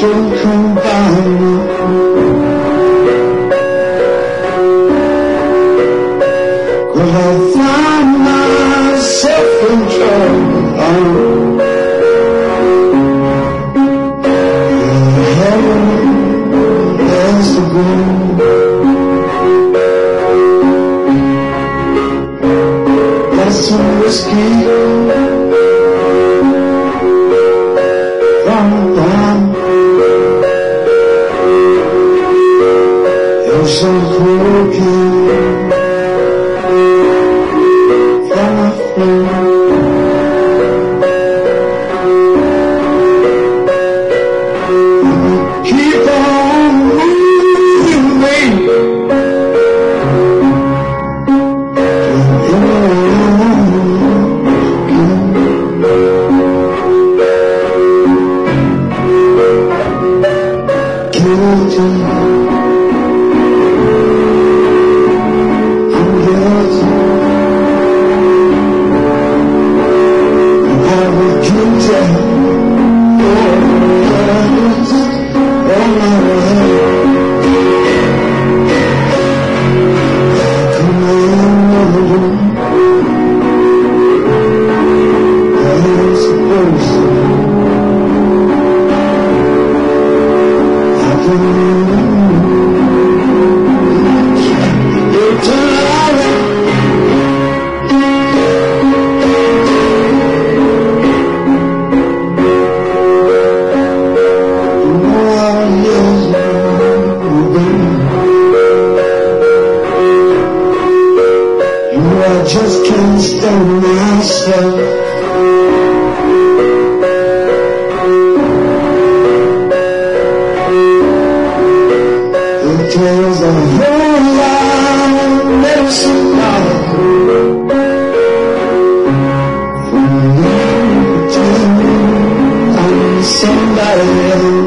come by me. Could I find myself in trouble? Heaven has to go. That's too risky. So broken from a friend. Keep on moving, baby. I just can't stand myself. It tells a whole lot of medicine from me to I'm somebody else.